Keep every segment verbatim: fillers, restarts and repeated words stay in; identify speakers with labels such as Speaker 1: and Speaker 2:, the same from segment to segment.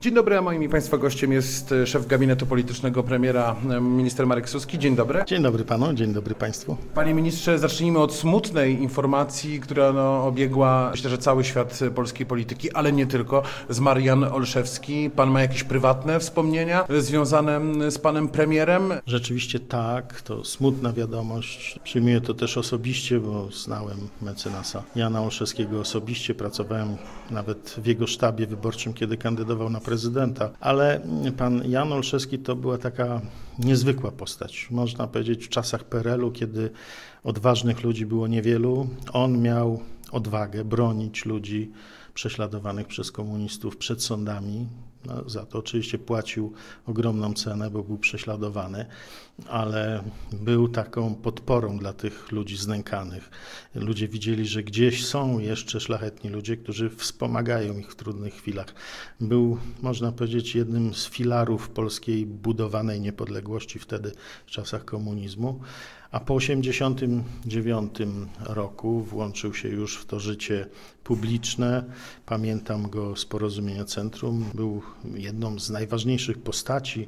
Speaker 1: Dzień dobry, a moim i Państwa gościem jest szef gabinetu politycznego premiera, minister Marek Suski. Dzień dobry.
Speaker 2: Dzień dobry panu, dzień dobry państwu.
Speaker 1: Panie ministrze, zacznijmy od smutnej informacji, która no, obiegła, myślę, że cały świat polskiej polityki, ale nie tylko. Zmarł Jan Olszewski. Pan ma jakieś prywatne wspomnienia związane z panem premierem?
Speaker 2: Rzeczywiście tak, to smutna wiadomość. Przyjmuję to też osobiście, bo znałem mecenasa Jana Olszewskiego osobiście. Pracowałem nawet w jego sztabie wyborczym, kiedy kandydował na prezydenta. Ale pan Jan Olszewski to była taka niezwykła postać. Można powiedzieć w czasach P R L u, kiedy odważnych ludzi było niewielu, on miał odwagę bronić ludzi prześladowanych przez komunistów przed sądami. No, za to oczywiście płacił ogromną cenę, bo był prześladowany, ale był taką podporą dla tych ludzi znękanych. Ludzie widzieli, że gdzieś są jeszcze szlachetni ludzie, którzy wspomagają ich w trudnych chwilach. Był, można powiedzieć, jednym z filarów polskiej budowanej niepodległości wtedy w czasach komunizmu. A po osiemdziesiątym dziewiątym roku włączył się już w to życie publiczne. Pamiętam go z Porozumienia Centrum. Był jedną z najważniejszych postaci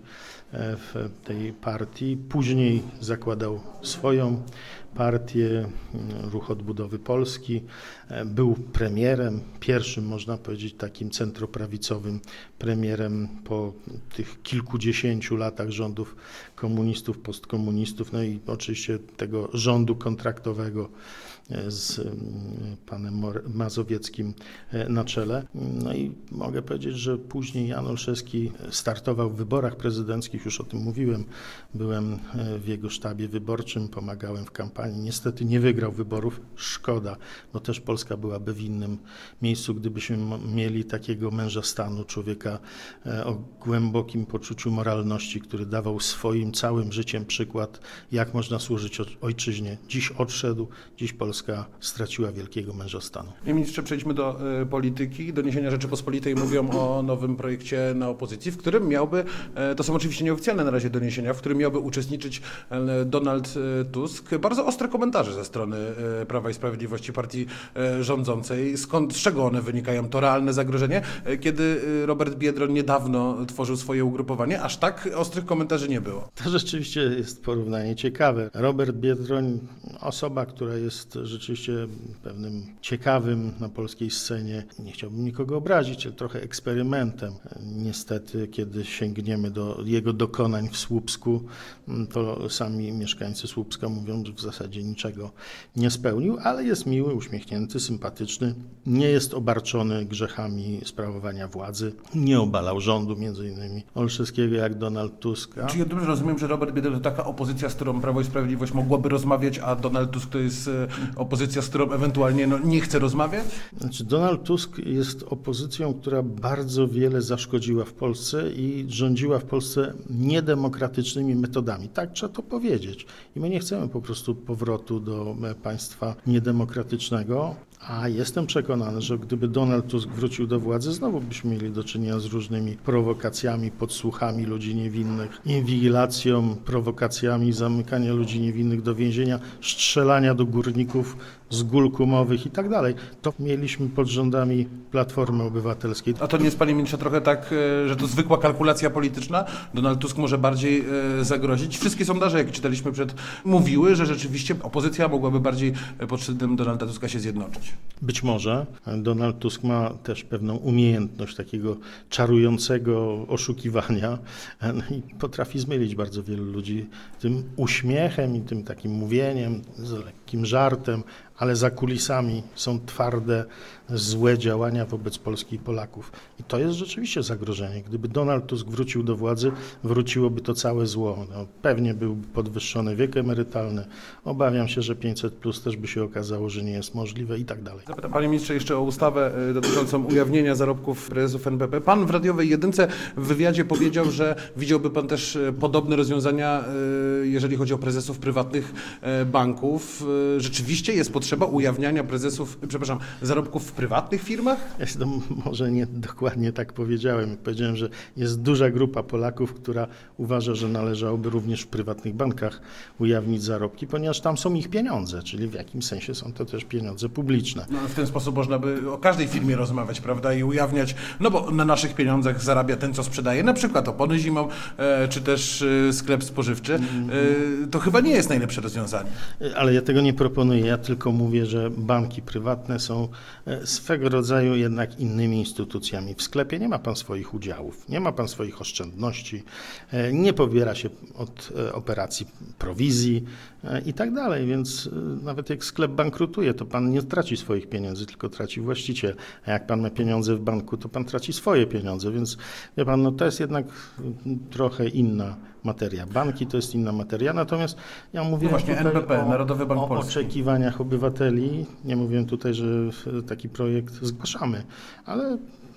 Speaker 2: w tej partii. Później zakładał swoją partię, Ruch Odbudowy Polski. Był premierem, pierwszym, można powiedzieć, takim centroprawicowym premierem po tych kilkudziesięciu latach rządów komunistów, postkomunistów, no i oczywiście tego rządu kontraktowego z panem Mazowieckim na czele. No i mogę powiedzieć, że później Jan Olszewski startował w wyborach prezydenckich, już o tym mówiłem. Byłem w jego sztabie wyborczym, pomagałem w kampanii. Niestety nie wygrał wyborów. Szkoda, bo też Polska byłaby w innym miejscu, gdybyśmy mieli takiego męża stanu, człowieka o głębokim poczuciu moralności, który dawał swoim całym życiem przykład, jak można służyć ojczyźnie. Dziś odszedł, dziś Polska Polska straciła wielkiego męża stanu.
Speaker 1: Panie ministrze, przejdźmy do y, polityki. Doniesienia Rzeczypospolitej mówią o nowym projekcie na opozycji, w którym miałby, y, to są oczywiście nieoficjalne na razie doniesienia, w którym miałby uczestniczyć y, Donald y, Tusk. Bardzo ostre komentarze ze strony y, Prawa i Sprawiedliwości, partii y, rządzącej. Skąd, z czego one wynikają? To realne zagrożenie? Y, kiedy y, Robert Biedroń niedawno tworzył swoje ugrupowanie, aż tak ostrych komentarzy nie było.
Speaker 2: To rzeczywiście jest porównanie ciekawe. Robert Biedroń, osoba, która jest rzeczywiście pewnym ciekawym na polskiej scenie, nie chciałbym nikogo obrazić, ale trochę eksperymentem. Niestety, kiedy sięgniemy do jego dokonań w Słupsku, to sami mieszkańcy Słupska mówią, że w zasadzie niczego nie spełnił, ale jest miły, uśmiechnięty, sympatyczny, nie jest obarczony grzechami sprawowania władzy, nie obalał rządu, między innymi Olszewskiego, jak Donald Tusk.
Speaker 1: Czy ja dobrze rozumiem, że Robert Biedroń to taka opozycja, z którą Prawo i Sprawiedliwość mogłaby rozmawiać, a Donald Tusk to jest opozycja, z którą ewentualnie no, nie chce rozmawiać?
Speaker 2: Znaczy, Donald Tusk jest opozycją, która bardzo wiele zaszkodziła w Polsce i rządziła w Polsce niedemokratycznymi metodami. Tak trzeba to powiedzieć. I my nie chcemy po prostu powrotu do państwa niedemokratycznego, a jestem przekonany, że gdyby Donald Tusk wrócił do władzy, znowu byśmy mieli do czynienia z różnymi prowokacjami, podsłuchami ludzi niewinnych, inwigilacją, prowokacjami, zamykania ludzi niewinnych do więzienia, strzelania do górników z gól gumowych i tak dalej. To mieliśmy pod rządami Platformy Obywatelskiej.
Speaker 1: A to nie jest, panie ministrze, trochę tak, że to zwykła kalkulacja polityczna? Donald Tusk może bardziej zagrozić? Wszystkie sondaże, jak czytaliśmy przed, mówiły, że rzeczywiście opozycja mogłaby bardziej pod szyldem Donalda Tuska się zjednoczyć.
Speaker 2: Być może. Donald Tusk ma też pewną umiejętność takiego czarującego oszukiwania i potrafi zmylić bardzo wielu ludzi tym uśmiechem i tym takim mówieniem, z lekkim żartem, ale za kulisami są twarde, złe działania wobec Polski i Polaków. I to jest rzeczywiście zagrożenie. Gdyby Donald Tusk wrócił do władzy, wróciłoby to całe zło. No, pewnie byłby podwyższony wiek emerytalny. Obawiam się, że pięćset plus też by się okazało, że nie jest możliwe i tak dalej.
Speaker 1: Zapytam, panie ministrze, jeszcze o ustawę dotyczącą ujawnienia zarobków prezesów N B P. Pan w radiowej jedynce w wywiadzie powiedział, że widziałby pan też podobne rozwiązania, jeżeli chodzi o prezesów prywatnych banków. Rzeczywiście jest potrzebne potrzeba ujawniania prezesów, przepraszam, zarobków w prywatnych firmach?
Speaker 2: Ja się to może nie dokładnie tak powiedziałem. Powiedziałem, że jest duża grupa Polaków, która uważa, że należałoby również w prywatnych bankach ujawnić zarobki, ponieważ tam są ich pieniądze, czyli w jakimś sensie są to też pieniądze publiczne.
Speaker 1: No, w ten sposób można by o każdej firmie rozmawiać, prawda, i ujawniać, no bo na naszych pieniądzach zarabia ten, co sprzedaje, na przykład opony zimą, e, czy też e, sklep spożywczy. E, to chyba nie jest najlepsze rozwiązanie.
Speaker 2: Ale ja tego nie proponuję, ja tylko mówię, że banki prywatne są swego rodzaju jednak innymi instytucjami. W sklepie nie ma pan swoich udziałów, nie ma pan swoich oszczędności, nie pobiera się od operacji prowizji i tak dalej, więc nawet jak sklep bankrutuje, to pan nie traci swoich pieniędzy, tylko traci właściciel. A jak pan ma pieniądze w banku, to pan traci swoje pieniądze, więc wie pan, no to jest jednak trochę inna materia. Banki to jest inna materia, natomiast ja mówię
Speaker 1: no właśnie N B P,
Speaker 2: o,
Speaker 1: Narodowy Bank
Speaker 2: o
Speaker 1: Polski.
Speaker 2: oczekiwaniach obywateli. Nie mówię tutaj, że taki projekt zgłaszamy, ale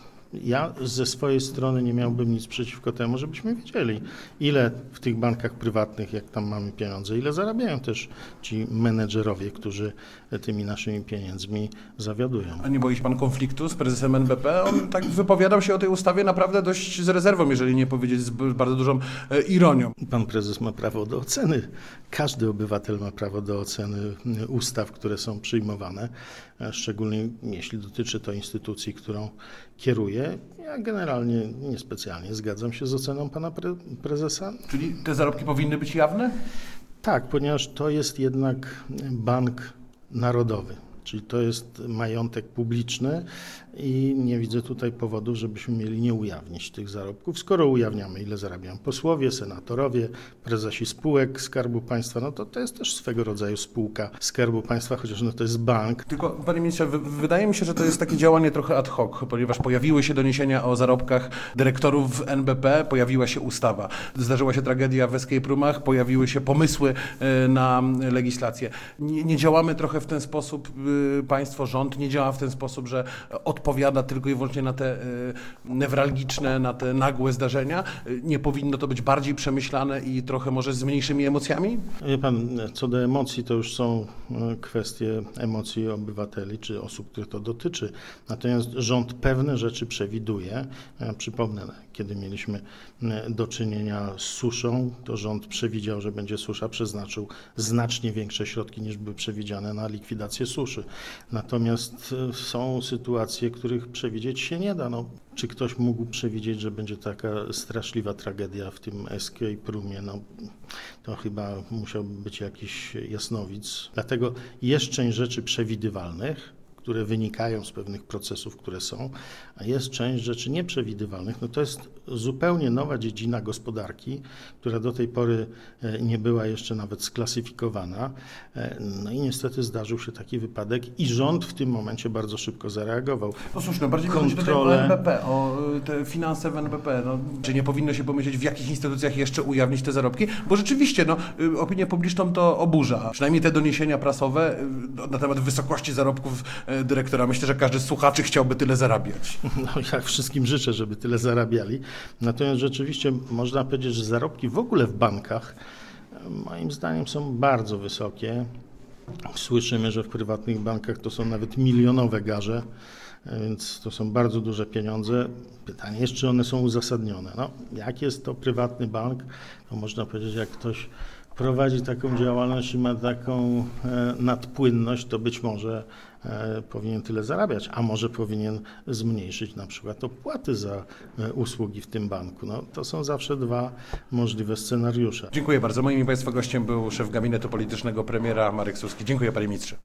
Speaker 2: ja ze swojej strony nie miałbym nic przeciwko temu, żebyśmy wiedzieli, ile w tych bankach prywatnych, jak tam mamy pieniądze, ile zarabiają też ci menedżerowie, którzy tymi naszymi pieniędzmi zawiadują.
Speaker 1: A nie boi się pan konfliktu z prezesem N B P? On tak wypowiadał się o tej ustawie naprawdę dość z rezerwą, jeżeli nie powiedzieć z bardzo dużą e, ironią.
Speaker 2: Pan prezes ma prawo do oceny. Każdy obywatel ma prawo do oceny ustaw, które są przyjmowane, szczególnie jeśli dotyczy to instytucji, którą kieruje. Ja generalnie niespecjalnie zgadzam się z oceną pana pre- prezesa.
Speaker 1: Czyli te zarobki powinny być jawne?
Speaker 2: Tak, ponieważ to jest jednak bank narodowy, czyli to jest majątek publiczny i nie widzę tutaj powodu, żebyśmy mieli nie ujawnić tych zarobków. Skoro ujawniamy, ile zarabiają posłowie, senatorowie, prezesi spółek Skarbu Państwa, no to to jest też swego rodzaju spółka Skarbu Państwa, chociaż no to jest bank.
Speaker 1: Tylko, panie ministrze, w- wydaje mi się, że to jest takie działanie trochę ad hoc, ponieważ pojawiły się doniesienia o zarobkach dyrektorów w N B P, pojawiła się ustawa. Zdarzyła się tragedia w escape roomach, pojawiły się pomysły e, na legislację. Nie, nie działamy trochę w ten sposób, e, państwo, rząd nie działa w ten sposób, że odpowiada tylko i wyłącznie na te e, newralgiczne, na te nagłe zdarzenia. E, Nie powinno to być bardziej przemyślane i trochę może z mniejszymi emocjami?
Speaker 2: Wie pan, co do emocji, to już są e, kwestie emocji obywateli czy osób, których to dotyczy. Natomiast rząd pewne rzeczy przewiduje. Ja przypomnę, kiedy mieliśmy e, do czynienia z suszą, to rząd przewidział, że będzie susza, przeznaczył znacznie większe środki niż były przewidziane na likwidację suszy. Natomiast e, są sytuacje, których przewidzieć się nie da. No, czy ktoś mógł przewidzieć, że będzie taka straszliwa tragedia w tym escape roomie? No, to chyba musiałby być jakiś jasnowic. Dlatego jest część rzeczy przewidywalnych, które wynikają z pewnych procesów, które są, a jest część rzeczy nieprzewidywalnych. No to jest zupełnie nowa dziedzina gospodarki, która do tej pory e, nie była jeszcze nawet sklasyfikowana. E, No i niestety zdarzył się taki wypadek i rząd w tym momencie bardzo szybko zareagował.
Speaker 1: No słusznie, no bardziej mi chodzi tutaj o N B P, o y, te finanse w N B P. No, czy nie powinno się pomyśleć, w jakich instytucjach jeszcze ujawnić te zarobki? Bo rzeczywiście, no, y, opinię publiczną to oburza. Przynajmniej te doniesienia prasowe y, na temat wysokości zarobków y, dyrektora. Myślę, że każdy z słuchaczy chciałby tyle zarabiać.
Speaker 2: No, ja wszystkim życzę, żeby tyle zarabiali. Natomiast rzeczywiście można powiedzieć, że zarobki w ogóle w bankach e, moim zdaniem są bardzo wysokie. Słyszymy, że w prywatnych bankach to są nawet milionowe garze, e, więc to są bardzo duże pieniądze. Pytanie jest, czy one są uzasadnione. No, jak jest to prywatny bank, to można powiedzieć, jak ktoś prowadzi taką działalność i ma taką e, nadpłynność, to być może e, powinien tyle zarabiać, a może powinien zmniejszyć na przykład opłaty za e, usługi w tym banku. No, to są zawsze dwa możliwe scenariusze.
Speaker 1: Dziękuję bardzo. Moim i Państwa gościem był szef gabinetu politycznego premiera Marek Suski. Dziękuję, panie ministrze.